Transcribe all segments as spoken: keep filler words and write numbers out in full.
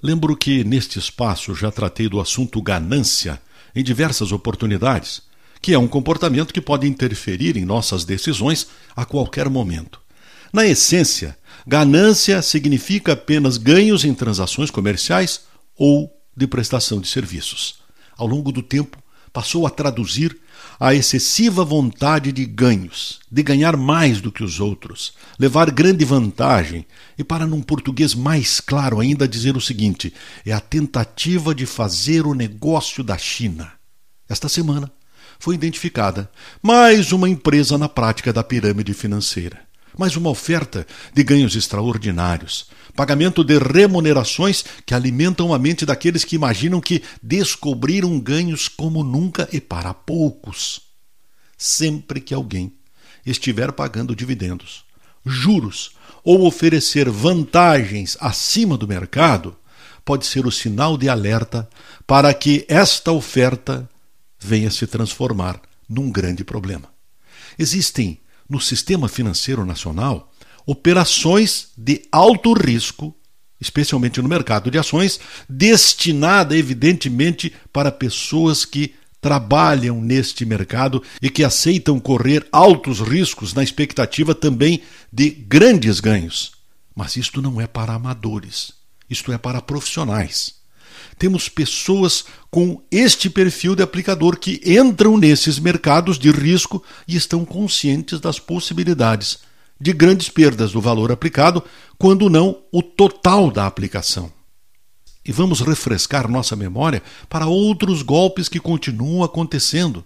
Lembro que neste espaço já tratei do assunto ganância em diversas oportunidades, que é um comportamento que pode interferir em nossas decisões a qualquer momento. Na essência, ganância significa apenas ganhos em transações comerciais ou de prestação de serviços. Ao longo do tempo, passou a traduzir a excessiva vontade de ganhos, de ganhar mais do que os outros, levar grande vantagem e, para num português mais claro ainda, dizer o seguinte: é a tentativa de fazer o negócio da China. Esta semana foi identificada mais uma empresa na prática da pirâmide financeira, mais uma oferta de ganhos extraordinários, pagamento de remunerações que alimentam a mente daqueles que imaginam que descobriram ganhos como nunca e para poucos. Sempre que alguém estiver pagando dividendos, juros ou oferecer vantagens acima do mercado, pode ser o sinal de alerta para que esta oferta venha se transformar num grande problema. Existem no sistema financeiro nacional operações de alto risco, especialmente no mercado de ações, destinada evidentemente para pessoas que trabalham neste mercado e que aceitam correr altos riscos na expectativa também de grandes ganhos. Mas isto não é para amadores, isto é para profissionais. Temos pessoas com este perfil de aplicador que entram nesses mercados de risco e estão conscientes das possibilidades de grandes perdas do valor aplicado, quando não o total da aplicação. E vamos refrescar nossa memória para outros golpes que continuam acontecendo.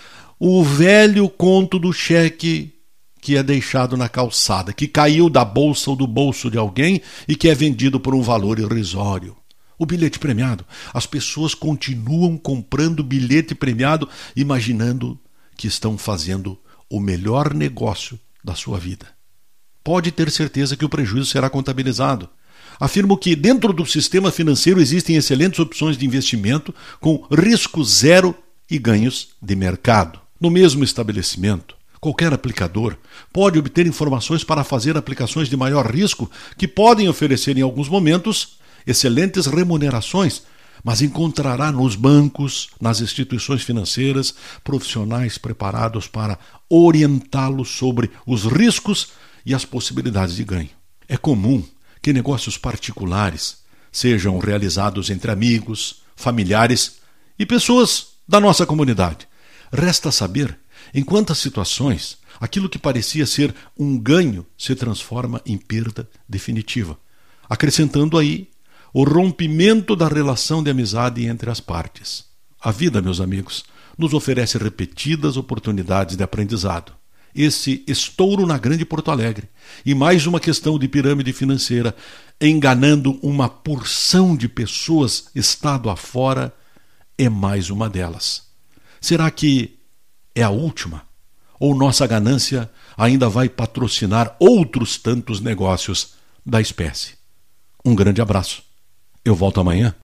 O velho conto do cheque que é deixado na calçada, que caiu da bolsa ou do bolso de alguém e que é vendido por um valor irrisório. O bilhete premiado. As pessoas continuam comprando bilhete premiado, imaginando que estão fazendo o melhor negócio da sua vida. Pode ter certeza que o prejuízo será contabilizado. Afirmo que dentro do sistema financeiro existem excelentes opções de investimento com risco zero e ganhos de mercado. No mesmo estabelecimento, qualquer aplicador pode obter informações para fazer aplicações de maior risco que podem oferecer em alguns momentos excelentes remunerações, mas encontrará nos bancos, nas instituições financeiras, profissionais preparados para orientá-lo sobre os riscos e as possibilidades de ganho. É comum que negócios particulares sejam realizados entre amigos, familiares e pessoas da nossa comunidade. Resta saber em quantas situações aquilo que parecia ser um ganho se transforma em perda definitiva, acrescentando aí o rompimento da relação de amizade entre as partes. A vida, meus amigos, nos oferece repetidas oportunidades de aprendizado. Esse estouro na Grande Porto Alegre e mais uma questão de pirâmide financeira enganando uma porção de pessoas estado afora é mais uma delas. Será que é a última? Ou nossa ganância ainda vai patrocinar outros tantos negócios da espécie? Um grande abraço. Eu volto amanhã.